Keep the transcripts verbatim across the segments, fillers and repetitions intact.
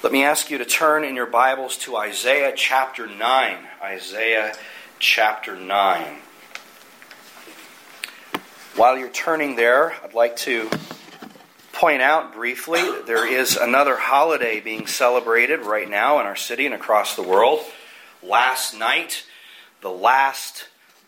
Let me ask you to turn in your Bibles to Isaiah chapter nine. Isaiah chapter nine. While you're turning there, I'd like to point out briefly that there is another holiday being celebrated right now in our city and across the world. Last night, the last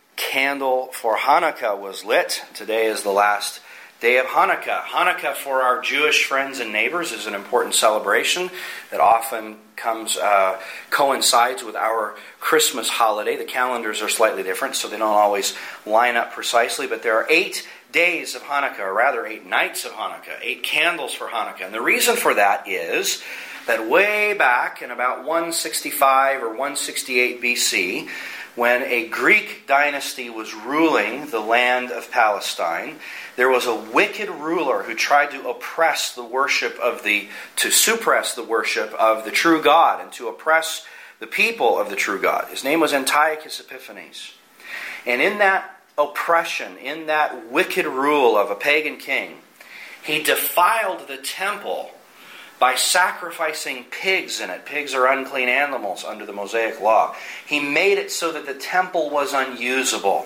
candle for Hanukkah was lit. Today is the last day of Hanukkah. Hanukkah for our Jewish friends and neighbors is an important celebration that often comes uh, coincides with our Christmas holiday. The calendars are slightly different, so they don't always line up precisely, but there are eight days of Hanukkah, or rather eight nights of Hanukkah, eight candles for Hanukkah. And the reason for that is that way back in about one sixty-five or one sixty-eight B C, when a Greek dynasty was ruling the land of Palestine, there was a wicked ruler who tried to oppress the worship of the, to suppress the worship of the true God and to oppress the people of the true God. His name was Antiochus Epiphanes. And in that oppression, in that wicked rule of a pagan king, he defiled the temple by sacrificing pigs in it. Pigs are unclean animals under the Mosaic law. He made it so that the temple was unusable.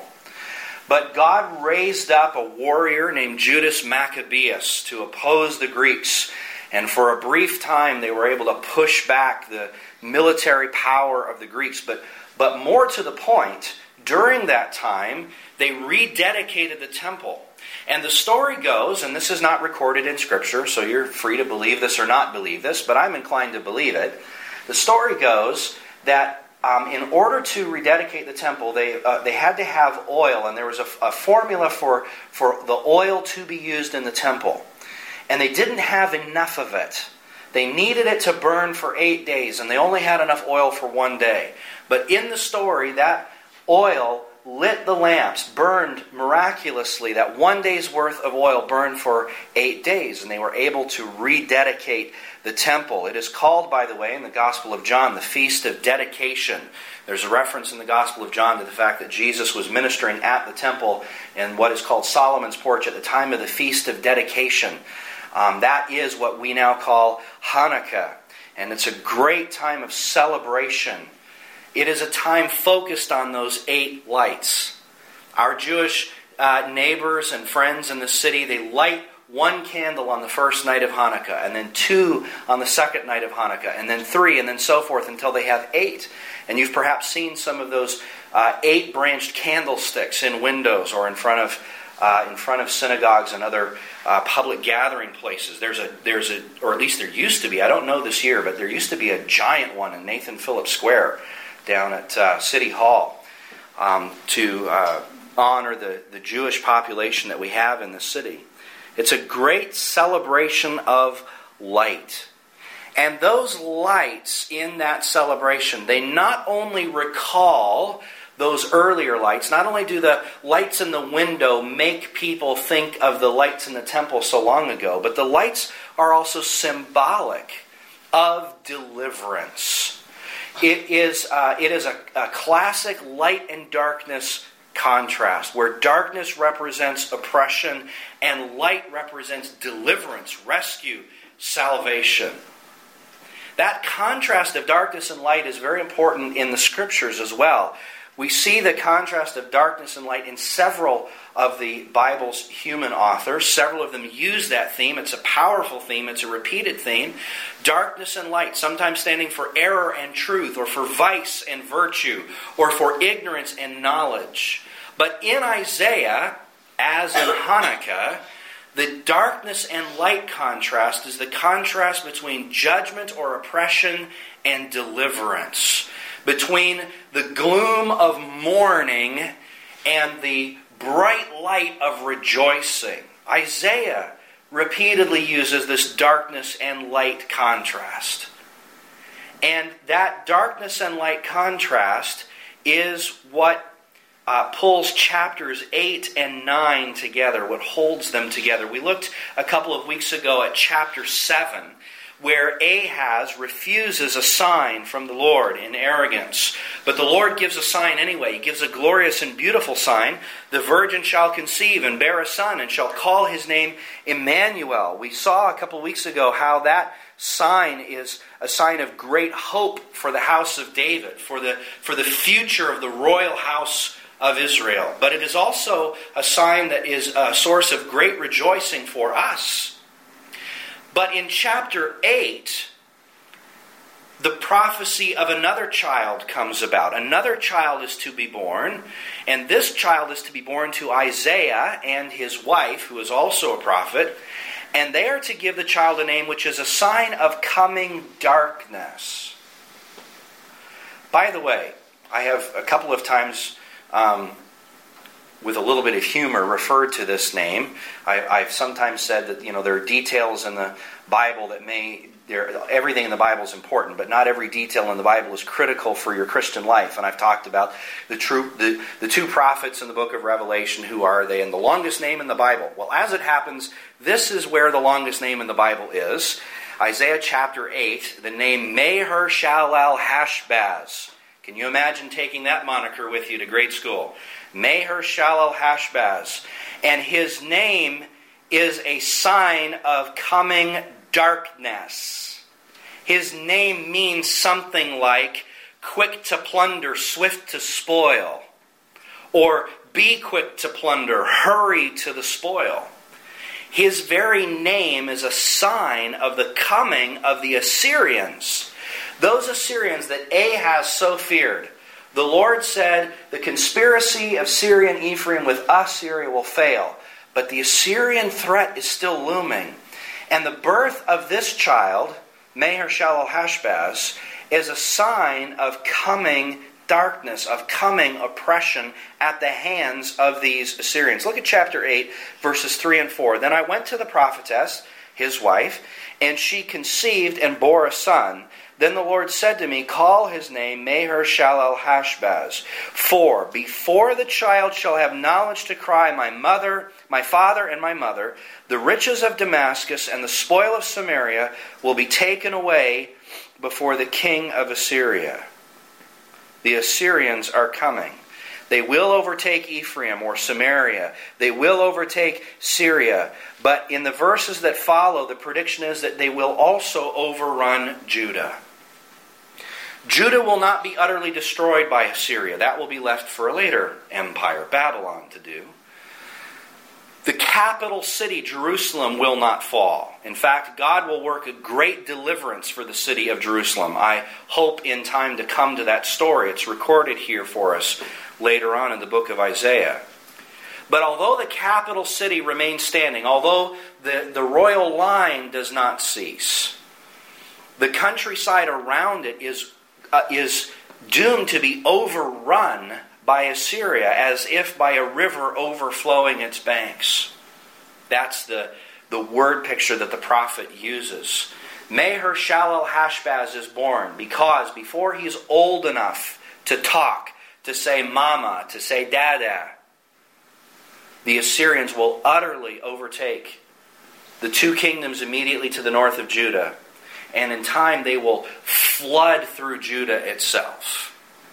But God raised up a warrior named Judas Maccabeus to oppose the Greeks. And for a brief time they were able to push back the military power of the Greeks. But, but more to the point, during that time they rededicated the temple. And the story goes, and this is not recorded in Scripture, so you're free to believe this or not believe this, but I'm inclined to believe it. The story goes that um, in order to rededicate the temple, they uh, they had to have oil, and there was a, a formula for, for the oil to be used in the temple. And they didn't have enough of it. They needed it to burn for eight days, and they only had enough oil for one day. But in the story, that oil lit the lamps, burned miraculously. That one day's worth of oil burned for eight days, and they were able to rededicate the temple. It is called, by the way, in the Gospel of John, the Feast of Dedication. There's a reference in the Gospel of John to the fact that Jesus was ministering at the temple in what is called Solomon's Porch at the time of the Feast of Dedication. Um, that is what we now call Hanukkah, and it's a great time of celebration. It is a time focused on those eight lights. Our Jewish uh, neighbors and friends in the city, they light one candle on the first night of Hanukkah, and then two on the second night of Hanukkah, and then three, and then so forth until they have eight. And you've perhaps seen some of those uh, eight-branched candlesticks in windows or in front of uh, in front of synagogues and other uh, public gathering places. There's a there's a, or at least there used to be. I don't know this year, but there used to be a giant one in Nathan Phillips Square down at uh, City Hall um, to uh, honor the, the Jewish population that we have in the city. It's a great celebration of light. And those lights in that celebration, they not only recall those earlier lights, not only do the lights in the window make people think of the lights in the temple so long ago, but the lights are also symbolic of deliverance. It is uh, it is a, a classic light and darkness contrast, where darkness represents oppression and light represents deliverance, rescue, salvation. That contrast of darkness and light is very important in the Scriptures as well. We see the contrast of darkness and light in several of the Bible's human authors. Several of them use that theme. It's a powerful theme. It's a repeated theme. Darkness and light, sometimes standing for error and truth, or for vice and virtue, or for ignorance and knowledge. But in Isaiah, as in Hanukkah, the darkness and light contrast is the contrast between judgment or oppression and deliverance, between the gloom of mourning and the bright light of rejoicing. Isaiah repeatedly uses this darkness and light contrast. And that darkness and light contrast is what uh, pulls chapters eight and nine together, what holds them together. We looked a couple of weeks ago at chapter seven, where Ahaz refuses a sign from the Lord in arrogance. But the Lord gives a sign anyway. He gives a glorious and beautiful sign. The virgin shall conceive and bear a son and shall call his name Emmanuel. We saw a couple of weeks ago how that sign is a sign of great hope for the house of David, for the, for the future of the royal house of Israel. But it is also a sign that is a source of great rejoicing for us. But in chapter eight, the prophecy of another child comes about. Another child is to be born, and this child is to be born to Isaiah and his wife, who is also a prophet, and they are to give the child a name which is a sign of coming darkness. By the way, I have a couple of times, um, with a little bit of humor, referred to this name. I, I've sometimes said that, you know, there are details in the Bible that may... There, everything in the Bible is important, but not every detail in the Bible is critical for your Christian life. And I've talked about the, true, the, the two prophets in the book of Revelation. Who are they? And the longest name in the Bible. Well, as it happens, this is where the longest name in the Bible is. Isaiah chapter eight, the name Maher-Shalal-Hash-Baz. Can you imagine taking that moniker with you to grade school? Maher-Shalal-Hash-Baz. And his name is a sign of coming darkness. His name means something like quick to plunder, swift to spoil. Or be quick to plunder, hurry to the spoil. His very name is a sign of the coming of the Assyrians. Those Assyrians that Ahaz so feared. The Lord said, the conspiracy of Syria and Ephraim with Assyria will fail. But the Assyrian threat is still looming. And the birth of this child, Maher-Shalal-Hash-Baz, is a sign of coming darkness, of coming oppression at the hands of these Assyrians. Look at chapter eight, verses three and four. Then I went to the prophetess, his wife, and she conceived and bore a son. Then the Lord said to me, call his name Maher-Shalal-Hash-Baz. For before the child shall have knowledge to cry, my mother, my father and my mother, the riches of Damascus and the spoil of Samaria will be taken away before the king of Assyria. The Assyrians are coming. They will overtake Ephraim or Samaria. They will overtake Syria. But in the verses that follow, the prediction is that they will also overrun Judah. Judah will not be utterly destroyed by Assyria. That will be left for a later empire, Babylon, to do. The capital city, Jerusalem, will not fall. In fact, God will work a great deliverance for the city of Jerusalem. I hope in time to come to that story. It's recorded here for us later on in the book of Isaiah. But although the capital city remains standing, although the, the royal line does not cease, the countryside around it is, uh, is doomed to be overrun by Assyria, as if by a river overflowing its banks. That's the, the word picture that the prophet uses. Maher-Shalal-Hash-Baz is born because before he's old enough to talk, to say mama, to say dada, the Assyrians will utterly overtake the two kingdoms immediately to the north of Judah. And in time they will flood through Judah itself.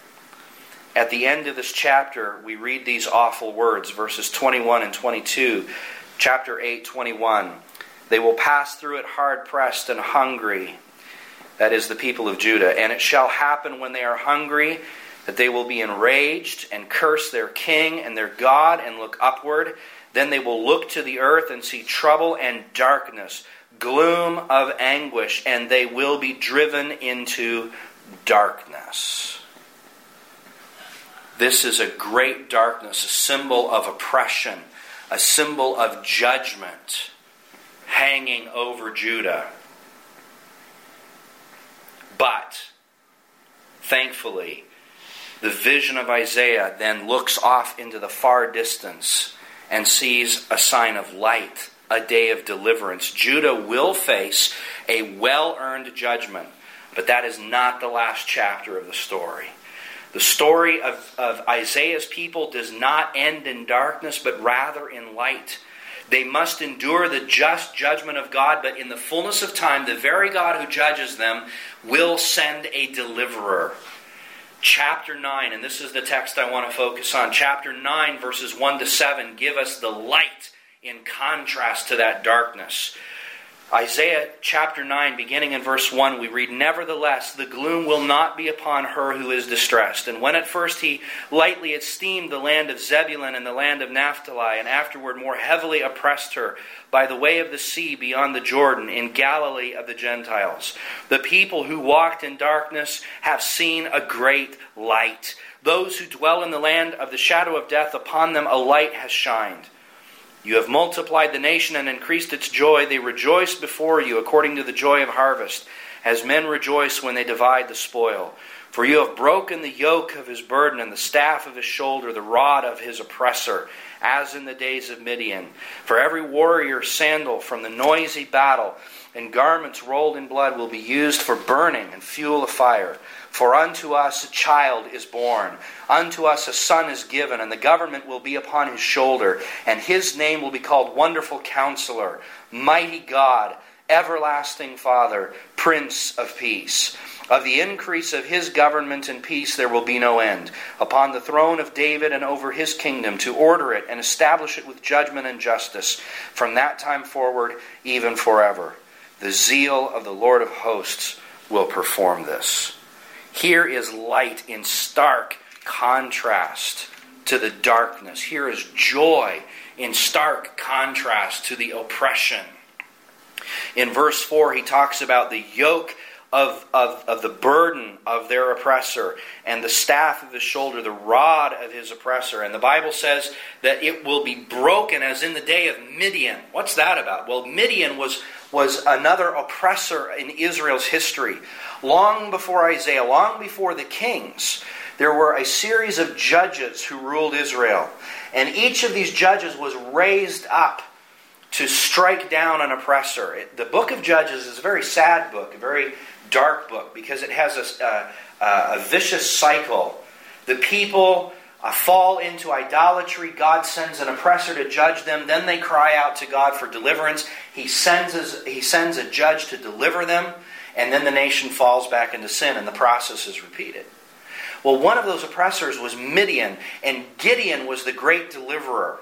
At the end of this chapter, we read these awful words, verses twenty-one and twenty-two, chapter eight, twenty-one. They will pass through it hard-pressed and hungry. That is the people of Judah. And it shall happen when they are hungry that they will be enraged and curse their king and their God and look upward. Then they will look to the earth and see trouble and darkness, gloom of anguish, and they will be driven into darkness. This is a great darkness, a symbol of oppression, a symbol of judgment hanging over Judah. But, thankfully, the vision of Isaiah then looks off into the far distance and sees a sign of light, a day of deliverance. Judah will face a well-earned judgment, but that is not the last chapter of the story. The story of, of Isaiah's people does not end in darkness, but rather in light. They must endure the just judgment of God, but in the fullness of time, the very God who judges them will send a deliverer. Chapter nine, and this is the text I want to focus on. Chapter nine, verses one to seven, give us the light in contrast to that darkness. Isaiah chapter nine, beginning in verse one, we read, "Nevertheless, the gloom will not be upon her who is distressed. And when at first he lightly esteemed the land of Zebulun and the land of Naphtali, and afterward more heavily oppressed her by the way of the sea beyond the Jordan, in Galilee of the Gentiles. The people who walked in darkness have seen a great light. Those who dwell in the land of the shadow of death, upon them a light has shined. You have multiplied the nation and increased its joy. They rejoice before you according to the joy of harvest, as men rejoice when they divide the spoil. For you have broken the yoke of his burden and the staff of his shoulder, the rod of his oppressor, as in the days of Midian. For every warrior's sandal from the noisy battle and garments rolled in blood will be used for burning and fuel of fire. For unto us a child is born, unto us a son is given, and the government will be upon his shoulder, and his name will be called Wonderful Counselor, Mighty God, Everlasting Father, Prince of Peace. Of the increase of his government and peace there will be no end, upon the throne of David and over his kingdom, to order it and establish it with judgment and justice, from that time forward, even forever. The zeal of the Lord of hosts will perform this." Here is light in stark contrast to the darkness. Here is joy in stark contrast to the oppression. In verse four, he talks about the yoke of, of, of the burden of their oppressor and the staff of his shoulder, the rod of his oppressor. And the Bible says that it will be broken as in the day of Midian. What's that about? Well, Midian was, was another oppressor in Israel's history. Long before Isaiah, long before the kings, there were a series of judges who ruled Israel. And each of these judges was raised up to strike down an oppressor. It, the book of Judges is a very sad book, a very dark book, because it has a, a, a vicious cycle. The people uh, fall into idolatry. God sends an oppressor to judge them. Then they cry out to God for deliverance. He sends a, he sends a judge to deliver them. And then the nation falls back into sin, and the process is repeated. Well, one of those oppressors was Midian, and Gideon was the great deliverer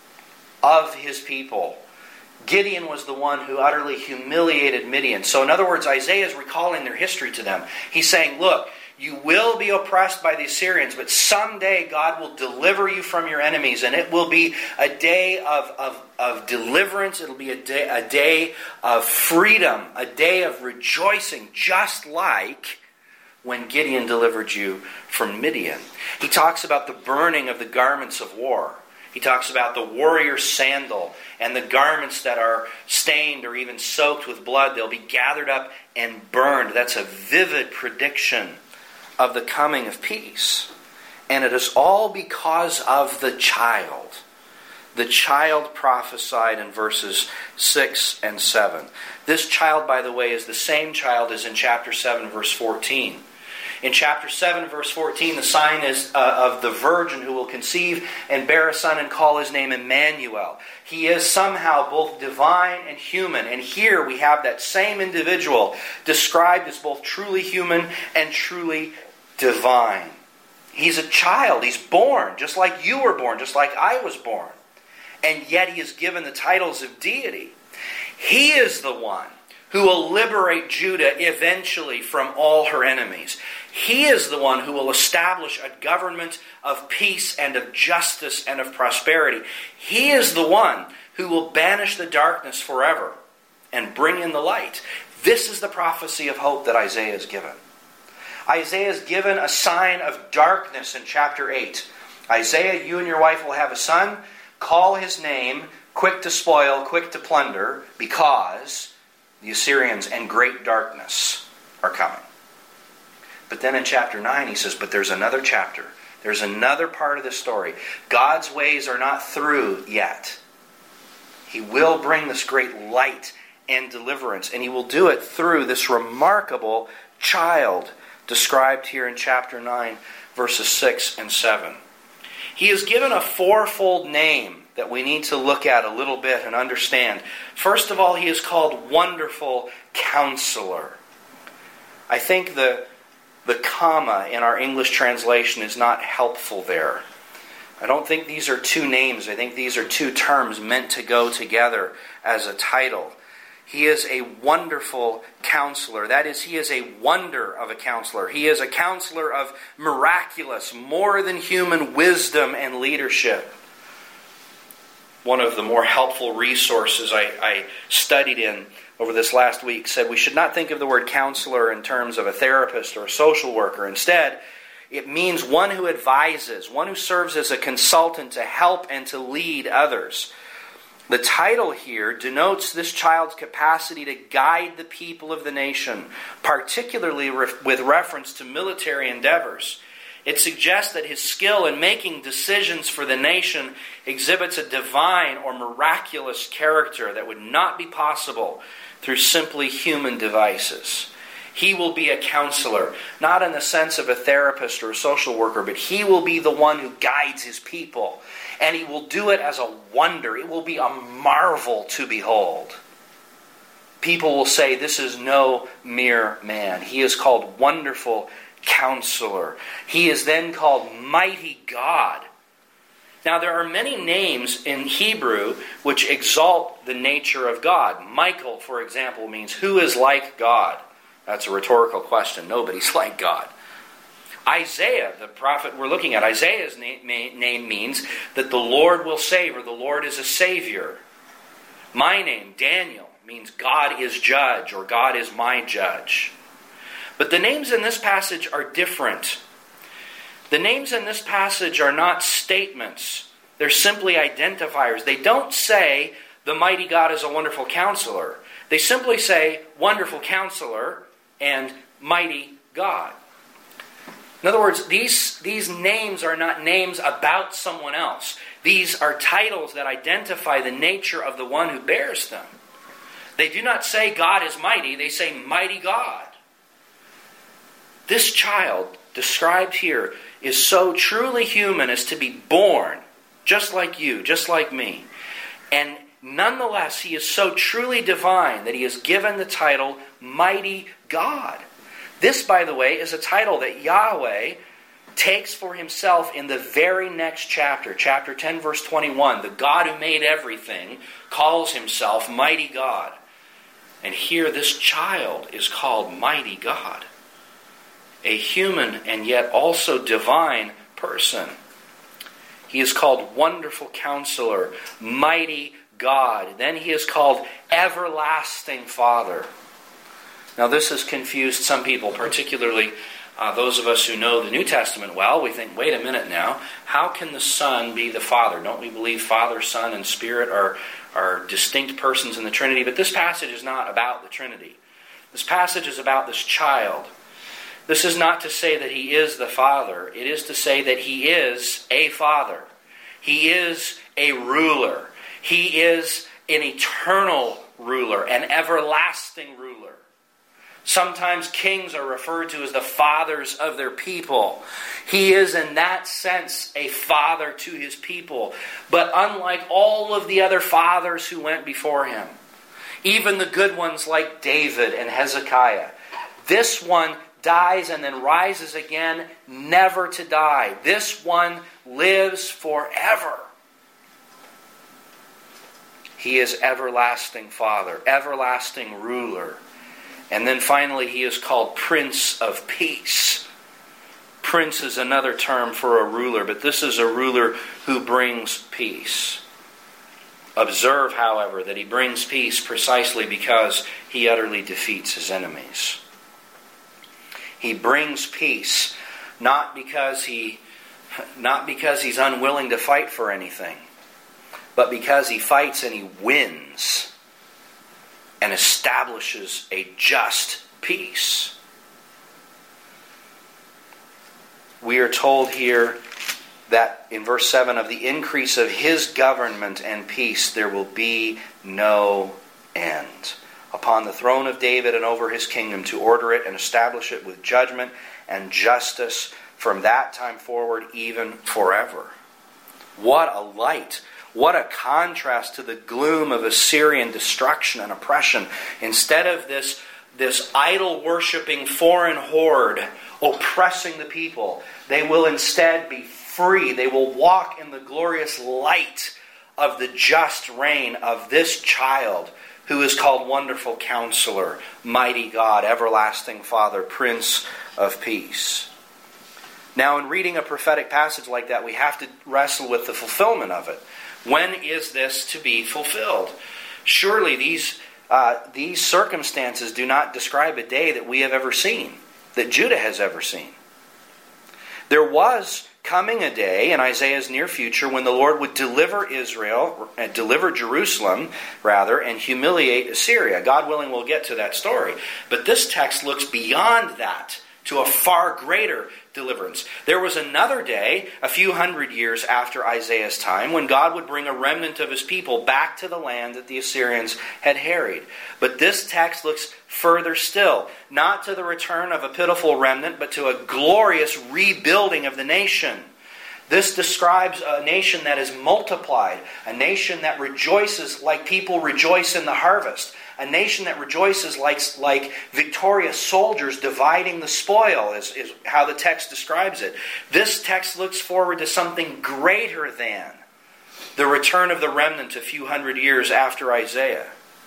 of his people. Gideon was the one who utterly humiliated Midian. So in other words, Isaiah is recalling their history to them. He's saying, look, you will be oppressed by the Assyrians, but someday God will deliver you from your enemies, and it will be a day of, of, of deliverance. It'll be a day, a day of freedom, a day of rejoicing, just like when Gideon delivered you from Midian. He talks about the burning of the garments of war. He talks about the warrior's sandal and the garments that are stained or even soaked with blood. They'll be gathered up and burned. That's a vivid prediction of the coming of peace. And it is all because of the child. The child prophesied in verses six and seven. This child, by the way, is the same child as in chapter seven, verse fourteen. In chapter seven, verse fourteen, the sign is uh, of the virgin who will conceive and bear a son and call his name Emmanuel. He is somehow both divine and human. And here we have that same individual described as both truly human and truly divine. He's a child. He's born just like you were born, just like I was born. And yet he is given the titles of deity. He is the one who will liberate Judah eventually from all her enemies. He is the one who will establish a government of peace and of justice and of prosperity. He is the one who will banish the darkness forever and bring in the light. This is the prophecy of hope that Isaiah is given. Isaiah is given a sign of darkness in chapter eight. Isaiah, you and your wife will have a son. Call his name Quick to Spoil, Quick to Plunder, because the Assyrians and great darkness are coming. But then in chapter nine he says, but there's another chapter. There's another part of the story. God's ways are not through yet. He will bring this great light and deliverance, and he will do it through this remarkable child described here in chapter nine, verses six and seven. He is given a fourfold name that we need to look at a little bit and understand. First of all, he is called Wonderful Counselor. I think the, the comma in our English translation is not helpful there. I don't think these are two names. I think these are two terms meant to go together as a title. He is a wonderful counselor. That is, he is a wonder of a counselor. He is a counselor of miraculous, more than human wisdom and leadership. One of the more helpful resources I, I studied in over this last week said we should not think of the word counselor in terms of a therapist or a social worker. Instead, it means one who advises, one who serves as a consultant to help and to lead others. The title here denotes this child's capacity to guide the people of the nation, particularly with reference to military endeavors. It suggests that his skill in making decisions for the nation exhibits a divine or miraculous character that would not be possible through simply human devices. He will be a counselor, not in the sense of a therapist or a social worker, but he will be the one who guides his people. And he will do it as a wonder. It will be a marvel to behold. People will say, this is no mere man. He is called Wonderful Counselor. He is then called Mighty God. Now, there are many names in Hebrew which exalt the nature of God. Michael, for example, means who is like God? That's a rhetorical question. Nobody's like God. Isaiah, the prophet we're looking at, Isaiah's name, name means that the Lord will save, or the Lord is a Savior. My name, Daniel, means God is judge, or God is my judge. But the names in this passage are different. The names in this passage are not statements. They're simply identifiers. They don't say, the mighty God is a wonderful counselor. They simply say, wonderful counselor and mighty God. In other words, these, these names are not names about someone else. These are titles that identify the nature of the one who bears them. They do not say God is mighty, they say mighty God. This child, described here, is so truly human as to be born, just like you, just like me. And nonetheless, he is so truly divine that he is given the title Mighty God. This, by the way, is a title that Yahweh takes for himself in the very next chapter, chapter ten, verse twenty-one. The God who made everything calls himself Mighty God. And here this child is called Mighty God. A human and yet also divine person. He is called Wonderful Counselor, Mighty God. Then he is called Everlasting Father. Now this has confused some people, particularly uh, those of us who know the New Testament well. We think, wait a minute now, how can the Son be the Father? Don't we believe Father, Son, and Spirit are, are distinct persons in the Trinity? But this passage is not about the Trinity. This passage is about this child. This is not to say that he is the Father. It is to say that he is a Father. He is a ruler. He is an eternal ruler, an everlasting ruler. Sometimes kings are referred to as the fathers of their people. He is in that sense a father to his people. But unlike all of the other fathers who went before him, even the good ones like David and Hezekiah, this one dies and then rises again, never to die. This one lives forever. He is everlasting Father, everlasting ruler. And then finally, he is called Prince of Peace. Prince is another term for a ruler, but this is a ruler who brings peace. Observe, however, that he brings peace precisely because he utterly defeats his enemies. He brings peace not because he, not because he's unwilling to fight for anything, but because he fights and he wins and establishes a just peace. We are told here that in verse seven, of the increase of his government and peace there will be no end. Upon the throne of David and over his kingdom, to order it and establish it with judgment and justice from that time forward, even forever. What a light! What a contrast to the gloom of Assyrian destruction and oppression. Instead of this, this idol-worshipping foreign horde oppressing the people, they will instead be free. They will walk in the glorious light of the just reign of this child who is called Wonderful Counselor, Mighty God, Everlasting Father, Prince of Peace. Now, in reading a prophetic passage like that, we have to wrestle with the fulfillment of it. When is this to be fulfilled? Surely these uh, these circumstances do not describe a day that we have ever seen, that Judah has ever seen. There was coming a day in Isaiah's near future when the Lord would deliver Israel, uh, deliver Jerusalem, rather, and humiliate Assyria. God willing, we'll get to that story. But this text looks beyond that to a far greater deliverance. There was another day, a few hundred years after Isaiah's time, when God would bring a remnant of His people back to the land that the Assyrians had harried. But this text looks further still, not to the return of a pitiful remnant, but to a glorious rebuilding of the nation. This describes a nation that is multiplied, a nation that rejoices like people rejoice in the harvest, a nation that rejoices like, like victorious soldiers dividing the spoil, is, is how the text describes it. This text looks forward to something greater than the return of the remnant a few hundred years after Isaiah.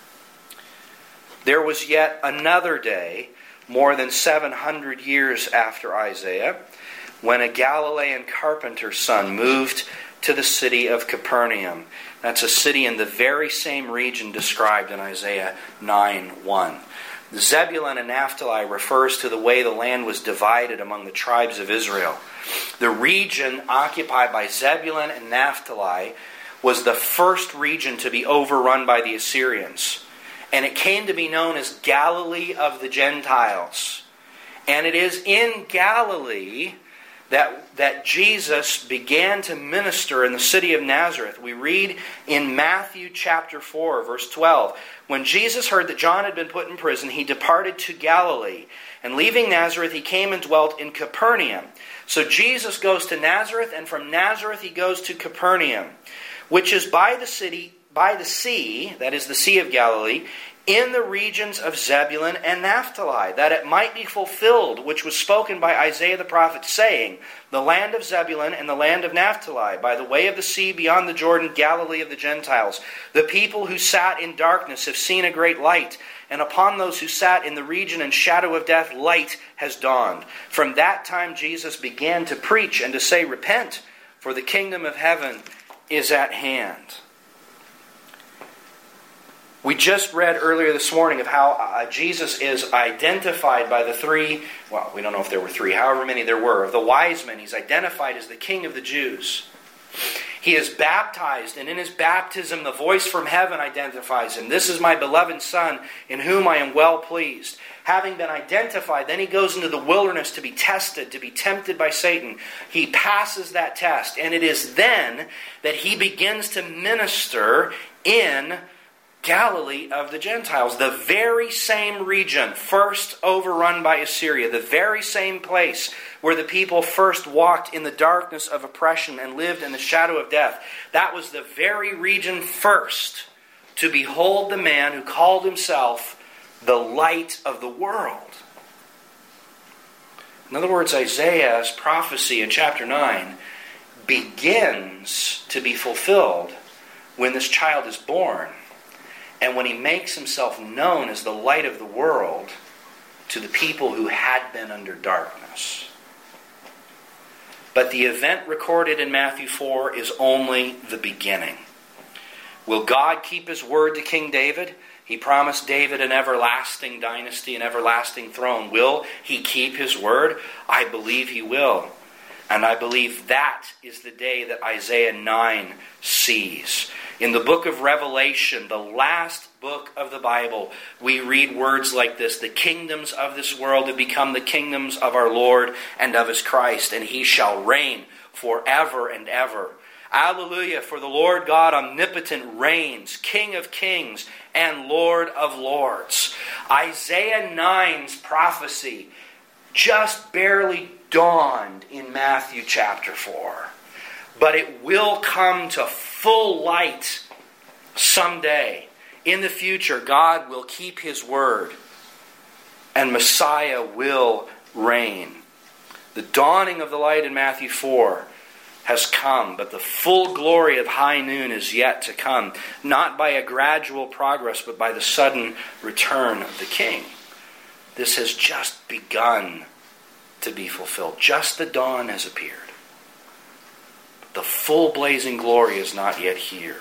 There was yet another day, more than seven hundred years after Isaiah, when a Galilean carpenter's son moved to the city of Capernaum. That's a city in the very same region described in Isaiah nine one. Zebulun and Naphtali refers to the way the land was divided among the tribes of Israel. The region occupied by Zebulun and Naphtali was the first region to be overrun by the Assyrians. And it came to be known as Galilee of the Gentiles. And it is in Galilee that, that Jesus began to minister in the city of Nazareth. We read in Matthew chapter four, verse twelve, when Jesus heard that John had been put in prison, he departed to Galilee. And leaving Nazareth, he came and dwelt in Capernaum. So Jesus goes to Nazareth, and from Nazareth he goes to Capernaum, which is by the city, by the sea, that is the Sea of Galilee, in the regions of Zebulun and Naphtali, that it might be fulfilled, which was spoken by Isaiah the prophet, saying, the land of Zebulun and the land of Naphtali, by the way of the sea beyond the Jordan, Galilee of the Gentiles. The people who sat in darkness have seen a great light, and upon those who sat in the region and shadow of death, light has dawned. From that time Jesus began to preach and to say, repent, for the kingdom of heaven is at hand. We just read earlier this morning of how uh, Jesus is identified by the three, well, we don't know if there were three, however many there were, of the wise men. He's identified as the King of the Jews. He is baptized, and in his baptism the voice from heaven identifies him. This is my beloved Son, in whom I am well pleased. Having been identified, then he goes into the wilderness to be tested, to be tempted by Satan. He passes that test, and it is then that he begins to minister in Galilee of the Gentiles, the very same region first overrun by Assyria, the very same place where the people first walked in the darkness of oppression and lived in the shadow of death. That was the very region first to behold the man who called himself the light of the world. In other words, Isaiah's prophecy in chapter nine begins to be fulfilled when this child is born, and when he makes himself known as the light of the world to the people who had been under darkness. But the event recorded in Matthew four is only the beginning. Will God keep His word to King David? He promised David an everlasting dynasty, an everlasting throne. Will He keep His word? I believe He will. And I believe that is the day that Isaiah nine sees. In the book of Revelation, the last book of the Bible, we read words like this: the kingdoms of this world have become the kingdoms of our Lord and of His Christ, and He shall reign forever and ever. Alleluia, for the Lord God omnipotent reigns, King of kings and Lord of lords. Isaiah nine's prophecy just barely dawned in Matthew chapter four. But it will come to full light someday. In the future, God will keep His word, and Messiah will reign. The dawning of the light in Matthew four has come, but the full glory of high noon is yet to come, not by a gradual progress, but by the sudden return of the King. This has just begun to be fulfilled. Just the dawn has appeared. But the full blazing glory is not yet here.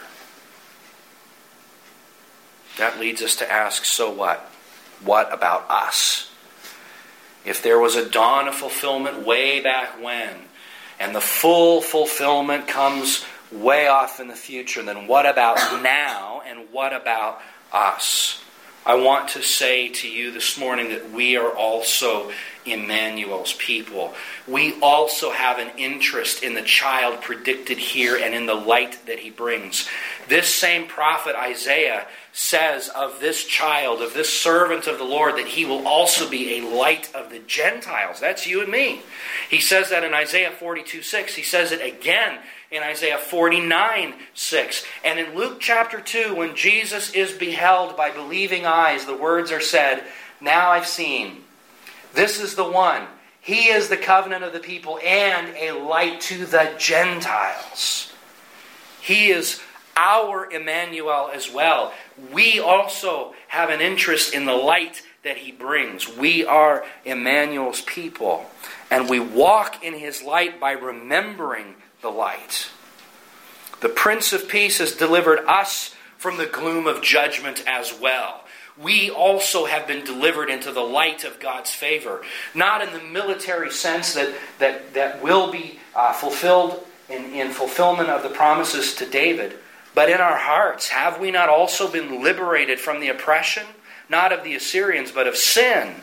That leads us to ask, so what? What about us? If there was a dawn of fulfillment way back when, and the full fulfillment comes way off in the future, then what about now, and what about us? I want to say to you this morning that we are also Emmanuel's people. We also have an interest in the child predicted here and in the light that he brings. This same prophet Isaiah says of this child, of this servant of the Lord, that he will also be a light of the Gentiles. That's you and me. He says that in Isaiah forty-two six. He says it again in Isaiah forty-nine six. And in Luke chapter two, when Jesus is beheld by believing eyes, the words are said, "Now I've seen. This is the one. He is the covenant of the people and a light to the Gentiles." He is our Emmanuel as well. We also have an interest in the light that he brings. We are Emmanuel's people. And we walk in his light by remembering the light. The Prince of Peace has delivered us from the gloom of judgment as well. We also have been delivered into the light of God's favor. Not in the military sense that, that, that will be uh, fulfilled in, in fulfillment of the promises to David, but in our hearts. Have we not also been liberated from the oppression, not of the Assyrians, but of sin?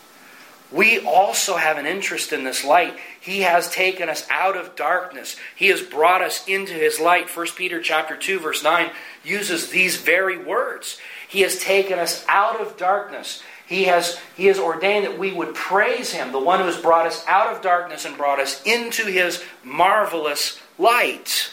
We also have an interest in this light. He has taken us out of darkness. He has brought us into his light. First Peter chapter two, verse nine uses these very words. He has taken us out of darkness. He has, he has ordained that we would praise him, the one who has brought us out of darkness and brought us into his marvelous light.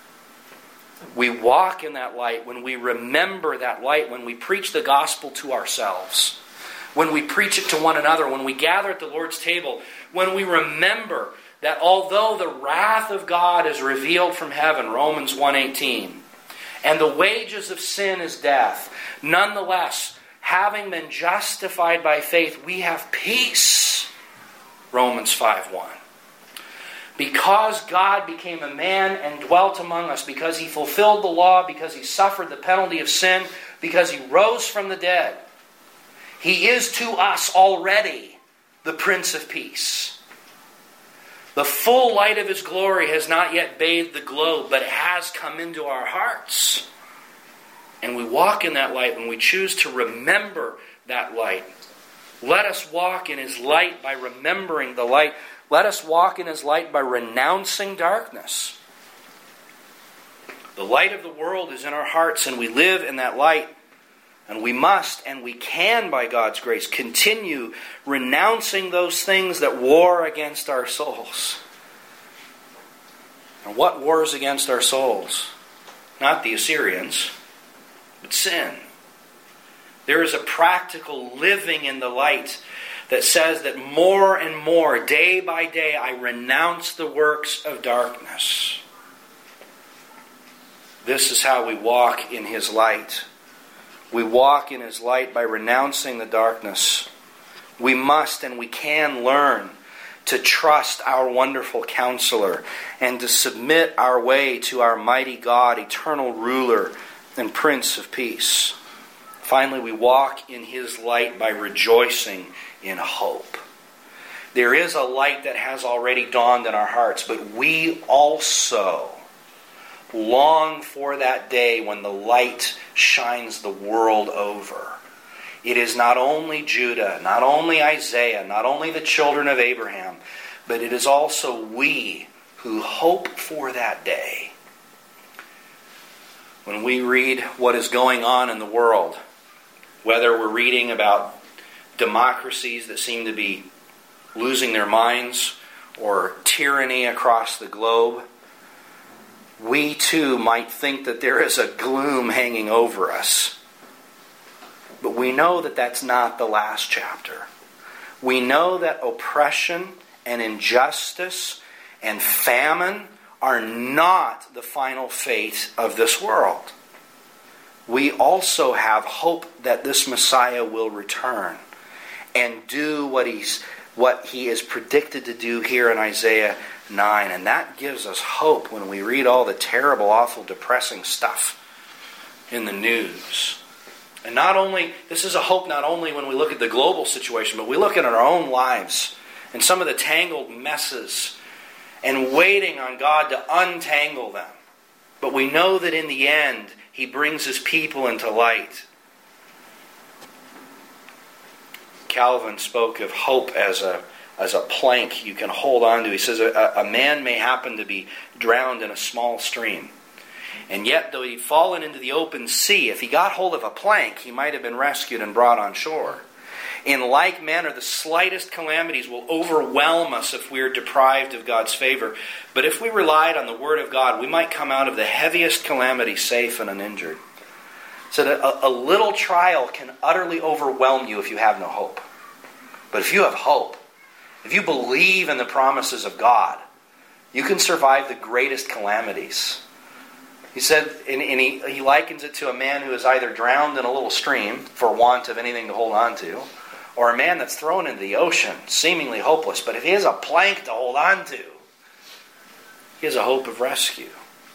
We walk in that light when we remember that light, when we preach the gospel to ourselves, when we preach it to one another, when we gather at the Lord's table, when we remember that although the wrath of God is revealed from heaven, Romans one eighteen, and the wages of sin is death, nonetheless, having been justified by faith, we have peace, Romans five one. Because God became a man and dwelt among us, because he fulfilled the law, because he suffered the penalty of sin, because he rose from the dead, he is to us already the Prince of Peace. The full light of his glory has not yet bathed the globe, but it has come into our hearts. And we walk in that light when we choose to remember that light. Let us walk in his light by remembering the light. Let us walk in his light by renouncing darkness. The light of the world is in our hearts, and we live in that light. And we must, and we can, by God's grace, continue renouncing those things that war against our souls. And what wars against our souls? Not the Assyrians, but sin. There is a practical living in the light that says that more and more, day by day, I renounce the works of darkness. This is how we walk in his light. We walk in his light by renouncing the darkness. We must and we can learn to trust our wonderful counselor and to submit our way to our mighty God, eternal ruler and Prince of Peace. Finally, we walk in his light by rejoicing in hope. There is a light that has already dawned in our hearts, but we also long for that day when the light shines the world over. It is not only Judah, not only Isaiah, not only the children of Abraham, but it is also we who hope for that day. When we read what is going on in the world, whether we're reading about democracies that seem to be losing their minds or tyranny across the globe, we too might think that there is a gloom hanging over us. But we know that that's not the last chapter. We know that oppression and injustice and famine are not the final fate of this world. We also have hope that this Messiah will return and do what he's what he is predicted to do here in Isaiah nine. And that gives us hope when we read all the terrible, awful, depressing stuff in the news. And not only, this is a hope not only when we look at the global situation, but we look at our own lives and some of the tangled messes and waiting on God to untangle them. But we know that in the end, he brings his people into light. Calvin spoke of hope as a as a plank you can hold on to. He says a, a man may happen to be drowned in a small stream. And yet, though he'd fallen into the open sea, if he got hold of a plank, he might have been rescued and brought on shore. In like manner, the slightest calamities will overwhelm us if we are deprived of God's favor. But if we relied on the Word of God, we might come out of the heaviest calamity safe and uninjured. So that a, a little trial can utterly overwhelm you if you have no hope. But if you have hope, if you believe in the promises of God, you can survive the greatest calamities. He said, and he, he likens it to a man who is either drowned in a little stream for want of anything to hold on to, or a man that's thrown into the ocean, seemingly hopeless. But if he has a plank to hold on to, he has a hope of rescue.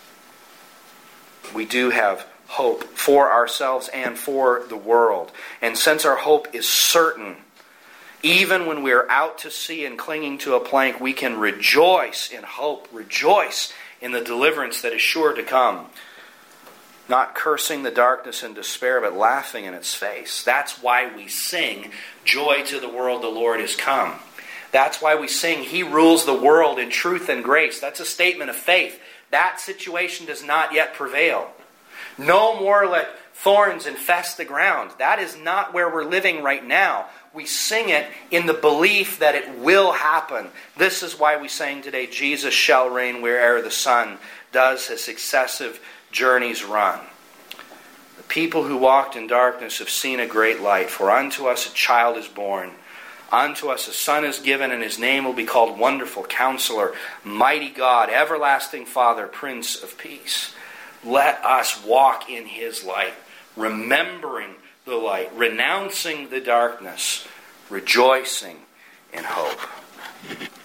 We do have hope for ourselves and for the world. And since our hope is certain, even when we are out to sea and clinging to a plank, we can rejoice in hope, rejoice in the deliverance that is sure to come. Not cursing the darkness and despair, but laughing in its face. That's why we sing, "Joy to the world, the Lord is come." That's why we sing, "He rules the world in truth and grace." That's a statement of faith. That situation does not yet prevail. No more let thorns infest the ground. That is not where we're living right now. We sing it in the belief that it will happen. This is why we sang today, "Jesus shall reign where'er the sun does his successive journeys run." The people who walked in darkness have seen a great light. For unto us a child is born. Unto us a son is given, and his name will be called Wonderful Counselor, Mighty God, Everlasting Father, Prince of Peace. Let us walk in his light, remembering the light, renouncing the darkness, rejoicing in hope.